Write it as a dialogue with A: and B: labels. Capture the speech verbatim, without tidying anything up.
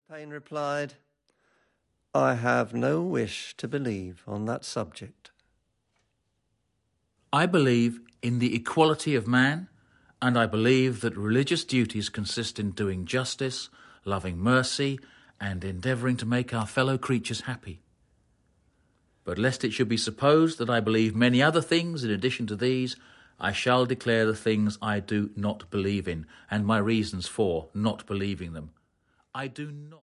A: Paine replied, "I have no wish to believe on that subject."
B: I believe in the equality of man, and I believe that religious duties consist in doing justice, loving mercy, and endeavouring to make our fellow creatures happy. But lest it should be supposed that I believe many other things in addition to these, I shall declare the things I do not believe in, and my reasons for not believing them. I do not